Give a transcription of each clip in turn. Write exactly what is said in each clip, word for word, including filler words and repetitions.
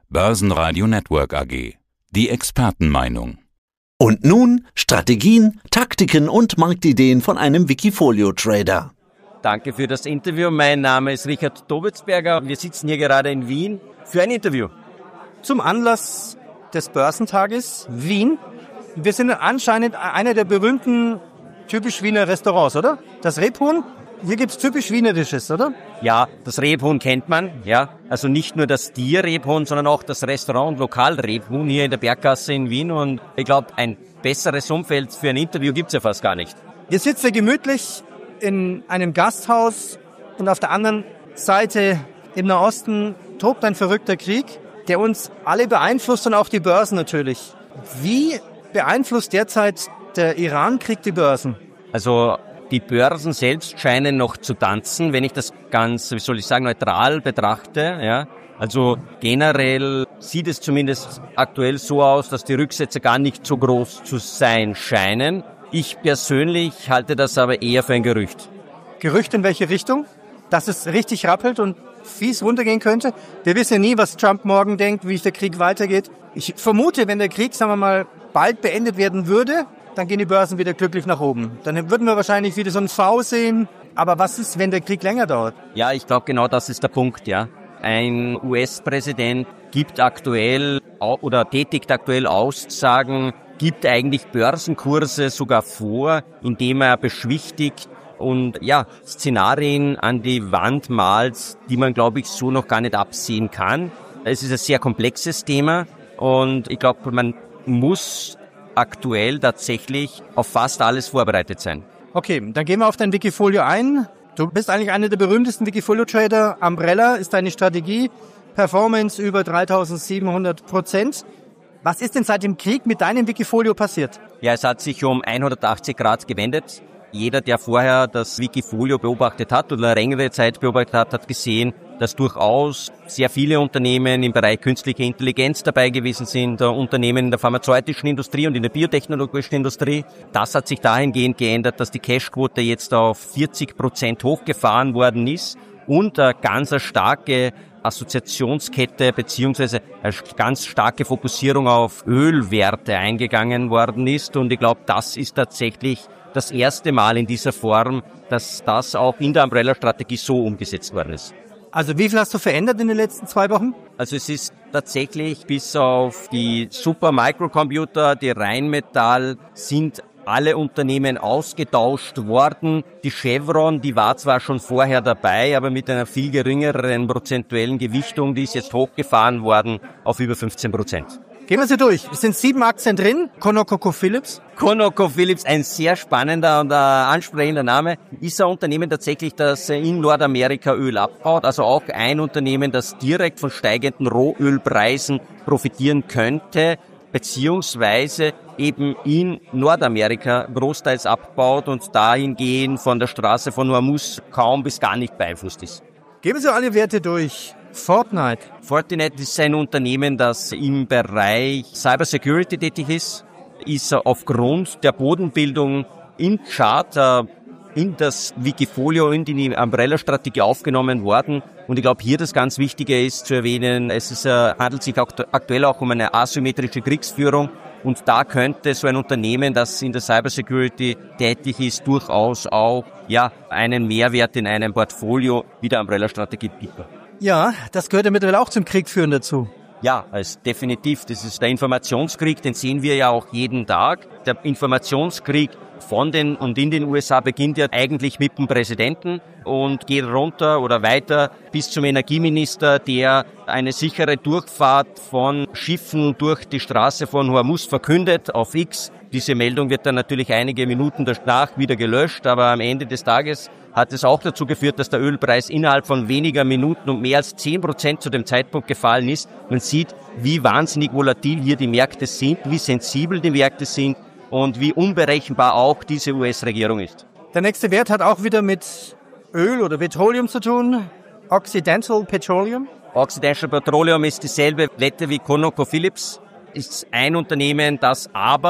Börsenradio Network A G. Die Expertenmeinung. Und nun Strategien, Taktiken und Marktideen von einem Wikifolio-Trader. Danke für das Interview. Mein Name ist Richard Dobitzberger. Wir sitzen hier gerade in Wien für ein Interview. Zum Anlass des Börsentages Wien. Wir sind anscheinend einer der berühmten typisch Wiener Restaurants, oder? Das Rebhuhn. Hier gibt's typisch Wienerisches, oder? Ja, das Rebhuhn kennt man, ja. Also nicht nur das Tier-Rebhuhn, sondern auch das Restaurant- und Lokal-Rebhuhn hier in der Berggasse in Wien. Und ich glaube, ein besseres Umfeld für ein Interview gibt's ja fast gar nicht. Wir sitzen gemütlich in einem Gasthaus und auf der anderen Seite im Nahosten tobt ein verrückter Krieg, der uns alle beeinflusst und auch die Börsen natürlich. Wie beeinflusst derzeit der Iran-Krieg die Börsen? Also die Börsen selbst scheinen noch zu tanzen, wenn ich das ganz, wie soll ich sagen, neutral betrachte. Ja. Also generell sieht es zumindest aktuell so aus, dass die Rücksätze gar nicht so groß zu sein scheinen. Ich persönlich halte das aber eher für ein Gerücht. Gerücht in welche Richtung? Dass es richtig rappelt und fies runtergehen könnte? Wir wissen ja nie, was Trump morgen denkt, wie der Krieg weitergeht. Ich vermute, wenn der Krieg, sagen wir mal, bald beendet werden würde, dann gehen die Börsen wieder glücklich nach oben. Dann würden wir wahrscheinlich wieder so ein V sehen. Aber was ist, wenn der Krieg länger dauert? Ja, ich glaube, genau das ist der Punkt, ja. Ein U S-Präsident gibt aktuell oder tätigt aktuell Aussagen, gibt eigentlich Börsenkurse sogar vor, indem er beschwichtigt und ja, Szenarien an die Wand malt, die man, glaube ich, so noch gar nicht absehen kann. Es ist ein sehr komplexes Thema und ich glaube, man muss aktuell tatsächlich auf fast alles vorbereitet sein. Okay, dann gehen wir auf dein Wikifolio ein. Du bist eigentlich einer der berühmtesten Wikifolio-Trader. Umbrella ist deine Strategie. Performance über dreitausendsiebenhundert Prozent. Was ist denn seit dem Krieg mit deinem Wikifolio passiert? Ja, es hat sich um hundertachtzig Grad gewendet. Jeder, der vorher das Wikifolio beobachtet hat oder eine längere Zeit beobachtet hat, hat gesehen, dass durchaus sehr viele Unternehmen im Bereich künstliche Intelligenz dabei gewesen sind, Unternehmen in der pharmazeutischen Industrie und in der biotechnologischen Industrie. Das hat sich dahingehend geändert, dass die Cashquote jetzt auf vierzig Prozent hochgefahren worden ist und eine ganz starke Assoziationskette beziehungsweise eine ganz starke Fokussierung auf Ölwerte eingegangen worden ist. Und ich glaube, das ist tatsächlich das erste Mal in dieser Form, dass das auch in der Umbrella-Strategie so umgesetzt worden ist. Also wie viel hast du verändert in den letzten zwei Wochen? Also es ist tatsächlich bis auf die Super-Microcomputer, die Rheinmetall, sind alle Unternehmen ausgetauscht worden. Die Chevron, die war zwar schon vorher dabei, aber mit einer viel geringeren prozentuellen Gewichtung, die ist jetzt hochgefahren worden auf über fünfzehn Prozent. Gehen wir sie durch. Es sind sieben Aktien drin. ConocoPhillips. ConocoPhillips, ein sehr spannender und äh, ansprechender Name, ist ein Unternehmen tatsächlich, das in Nordamerika Öl abbaut. Also auch ein Unternehmen, das direkt von steigenden Rohölpreisen profitieren könnte, beziehungsweise eben in Nordamerika großteils abbaut und dahingehend von der Straße von Hormuz kaum bis gar nicht beeinflusst ist. Geben Sie alle Werte durch. Fortnite. Fortinet ist ein Unternehmen, das im Bereich Cybersecurity tätig ist, ist aufgrund der Bodenbildung im Chart in das Wikifolio, in die Umbrella-Strategie aufgenommen worden. Und ich glaube, hier das ganz Wichtige ist zu erwähnen, es ist, handelt sich aktuell auch um eine asymmetrische Kriegsführung. Und da könnte so ein Unternehmen, das in der Cybersecurity tätig ist, durchaus auch ja einen Mehrwert in einem Portfolio wie der Umbrella-Strategie bieten. Ja, das gehört ja mittlerweile auch zum Kriegführen dazu. Ja, also definitiv. Das ist der Informationskrieg, den sehen wir ja auch jeden Tag. Der Informationskrieg von den und in den U S A beginnt ja eigentlich mit dem Präsidenten und geht runter oder weiter bis zum Energieminister, der eine sichere Durchfahrt von Schiffen durch die Straße von Hormuz verkündet auf X. Diese Meldung wird dann natürlich einige Minuten danach wieder gelöscht, aber am Ende des Tages hat es auch dazu geführt, dass der Ölpreis innerhalb von weniger Minuten um mehr als zehn Prozent zu dem Zeitpunkt gefallen ist. Man sieht, wie wahnsinnig volatil hier die Märkte sind, wie sensibel die Märkte sind und wie unberechenbar auch diese U S-Regierung ist. Der nächste Wert hat auch wieder mit Öl oder Petroleum zu tun. Occidental Petroleum. Occidental Petroleum ist dieselbe Wette wie ConocoPhillips. Ist ein Unternehmen, das aber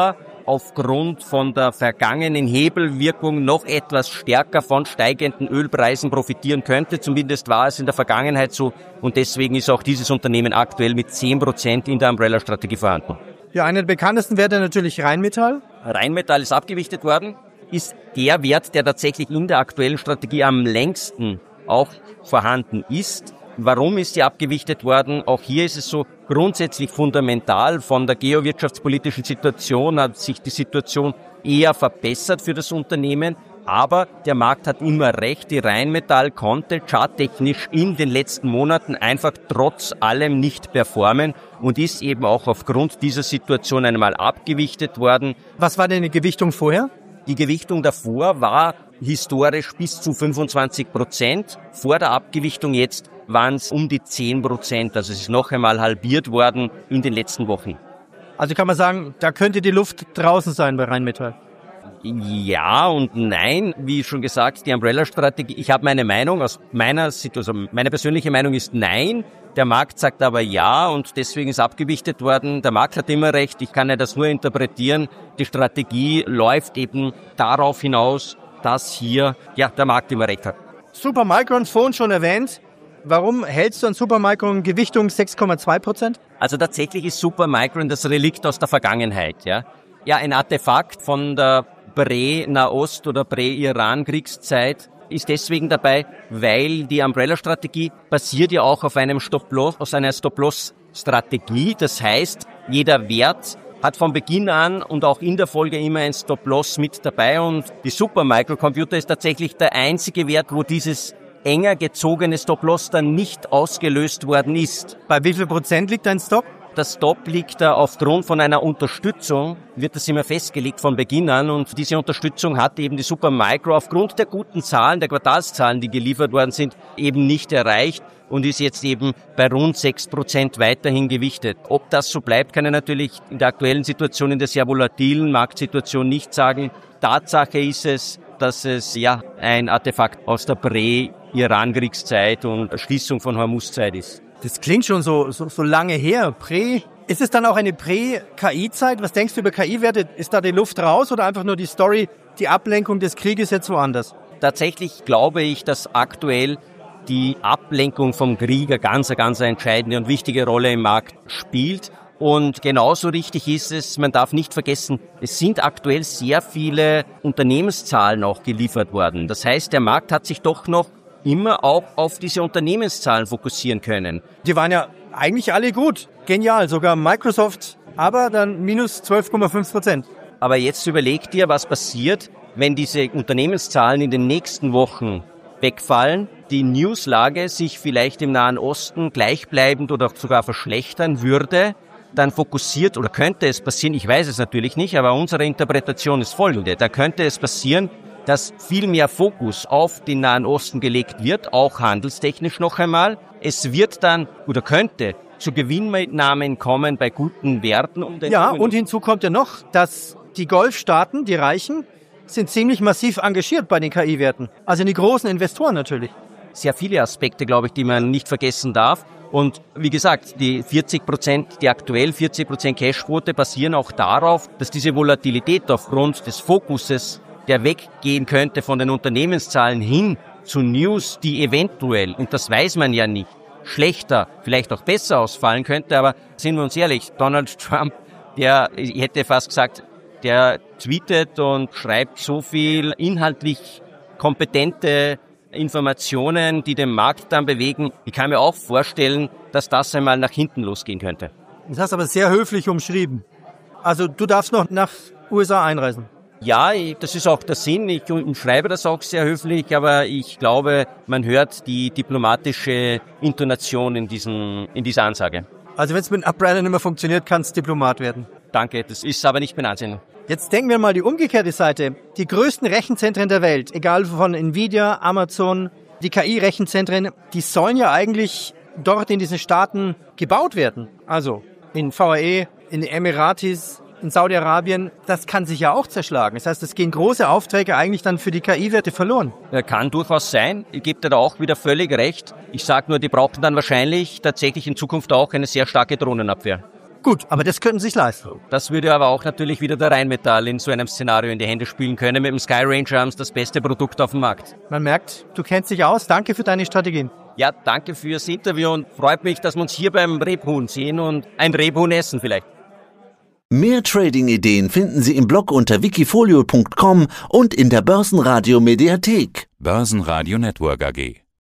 aufgrund von der vergangenen Hebelwirkung noch etwas stärker von steigenden Ölpreisen profitieren könnte. Zumindest war es in der Vergangenheit so und deswegen ist auch dieses Unternehmen aktuell mit zehn Prozent in der Umbrella-Strategie vorhanden. Ja, einer der bekanntesten Werte natürlich Rheinmetall. Rheinmetall ist abgewichtet worden, ist der Wert, der tatsächlich in der aktuellen Strategie am längsten auch vorhanden ist. Warum ist sie abgewichtet worden? Auch hier ist es so grundsätzlich fundamental. Von der geowirtschaftspolitischen Situation hat sich die Situation eher verbessert für das Unternehmen. Aber der Markt hat immer recht. Die Rheinmetall konnte charttechnisch in den letzten Monaten einfach trotz allem nicht performen und ist eben auch aufgrund dieser Situation einmal abgewichtet worden. Was war denn die Gewichtung vorher? Die Gewichtung davor war historisch bis zu fünfundzwanzig Prozent. Vor der Abgewichtung jetzt waren es um die zehn Prozent. Also es ist noch einmal halbiert worden in den letzten Wochen. Also kann man sagen, da könnte die Luft draußen sein bei Rheinmetall. Ja und nein, wie schon gesagt, die Umbrella-Strategie, ich habe meine Meinung, aus meiner Situation, also meine persönliche Meinung ist nein, der Markt sagt aber ja und deswegen ist abgewichtet worden. Der Markt hat immer recht, ich kann ja das nur interpretieren. Die Strategie läuft eben darauf hinaus, dass hier ja der Markt immer recht hat. Supermicron vorhin schon erwähnt. Warum hältst du an Supermicron Gewichtung sechs Komma zwei Prozent? Also tatsächlich ist Supermicron das Relikt aus der Vergangenheit, ja. Ja, ein Artefakt von der Prä-Nahost- oder Prä-Iran-Kriegszeit ist deswegen dabei, weil die Umbrella-Strategie basiert ja auch auf einem Stop-Loss, aus einer Stop-Loss-Strategie. Das heißt, jeder Wert hat von Beginn an und auch in der Folge immer ein Stop-Loss mit dabei und die Supermicro-Computer ist tatsächlich der einzige Wert, wo dieses enger gezogene Stop-Loss dann nicht ausgelöst worden ist. Bei wie viel Prozent liegt dein Stop? Der Stop liegt da aufgrund von einer Unterstützung, wird das immer festgelegt von Beginn an und diese Unterstützung hat eben die Supermicro aufgrund der guten Zahlen, der Quartalszahlen, die geliefert worden sind, eben nicht erreicht und ist jetzt eben bei rund sechs Prozent weiterhin gewichtet. Ob das so bleibt, kann ich natürlich in der aktuellen Situation, in der sehr volatilen Marktsituation nicht sagen. Tatsache ist es, dass es ja ein Artefakt aus der Prä-Iran-Kriegszeit und Schließung von Hormuzzeit ist. Das klingt schon so, so, so lange her. Prä. Ist es dann auch eine Prä-K I-Zeit? Was denkst du über K I-Werte? Ist da die Luft raus oder einfach nur die Story, die Ablenkung des Krieges jetzt woanders? Tatsächlich glaube ich, dass aktuell die Ablenkung vom Krieg eine ganz, ganz entscheidende und wichtige Rolle im Markt spielt. Und genauso richtig ist es, man darf nicht vergessen, es sind aktuell sehr viele Unternehmenszahlen auch geliefert worden. Das heißt, der Markt hat sich doch noch immer auch auf diese Unternehmenszahlen fokussieren können. Die waren ja eigentlich alle gut. Genial, sogar Microsoft, aber dann minus zwölf Komma fünf Prozent. Aber jetzt überleg dir, was passiert, wenn diese Unternehmenszahlen in den nächsten Wochen wegfallen, die Newslage sich vielleicht im Nahen Osten gleichbleibend oder sogar verschlechtern würde, dann fokussiert, oder könnte es passieren, ich weiß es natürlich nicht, aber unsere Interpretation ist folgende, da könnte es passieren, dass viel mehr Fokus auf den Nahen Osten gelegt wird, auch handelstechnisch noch einmal. Es wird dann oder könnte zu Gewinnmitnahmen kommen bei guten Werten. Um den ja, und hinzu kommt ja noch, dass die Golfstaaten, die Reichen, sind ziemlich massiv engagiert bei den K I-Werten. Also die großen Investoren natürlich. Sehr viele Aspekte, glaube ich, die man nicht vergessen darf. Und wie gesagt, die vierzig Prozent, die aktuell vierzig Prozent Cashquote basieren auch darauf, dass diese Volatilität aufgrund des Fokuses, der weggehen könnte von den Unternehmenszahlen hin zu News, die eventuell, und das weiß man ja nicht, schlechter, vielleicht auch besser ausfallen könnte, aber sind wir uns ehrlich, Donald Trump, der, ich hätte fast gesagt, der tweetet und schreibt so viel inhaltlich kompetente Informationen, die den Markt dann bewegen. Ich kann mir auch vorstellen, dass das einmal nach hinten losgehen könnte. Das hast du aber sehr höflich umschrieben. Also du darfst noch nach U S A einreisen. Ja, das ist auch der Sinn. Ich schreibe das auch sehr höflich, aber ich glaube, man hört die diplomatische Intonation in, diesen, in dieser Ansage. Also wenn es mit Umbrella nicht mehr funktioniert, kann es Diplomat werden. Danke, das ist aber nicht mein Ansinnen. Jetzt denken wir mal die umgekehrte Seite. Die größten Rechenzentren der Welt, egal von Nvidia, Amazon, die K I-Rechenzentren, die sollen ja eigentlich dort in diesen Staaten gebaut werden. Also in V A E, in den Emiratis, in Saudi-Arabien, das kann sich ja auch zerschlagen. Das heißt, es gehen große Aufträge eigentlich dann für die K I-Werte verloren. Kann durchaus sein. Ich gebe dir da auch wieder völlig recht. Ich sage nur, die brauchen dann wahrscheinlich tatsächlich in Zukunft auch eine sehr starke Drohnenabwehr. Gut, aber das könnten Sie sich leisten. Das würde aber auch natürlich wieder der Rheinmetall in so einem Szenario in die Hände spielen können. Mit dem Sky Ranger haben sie das beste Produkt auf dem Markt. Man merkt, du kennst dich aus. Danke für deine Strategien. Ja, danke fürs Interview und freut mich, dass wir uns hier beim Rebhuhn sehen und ein Rebhuhn essen vielleicht. Mehr Trading-Ideen finden Sie im Blog unter wikifolio punkt com und in der Börsenradio Mediathek. Börsenradio Network A G.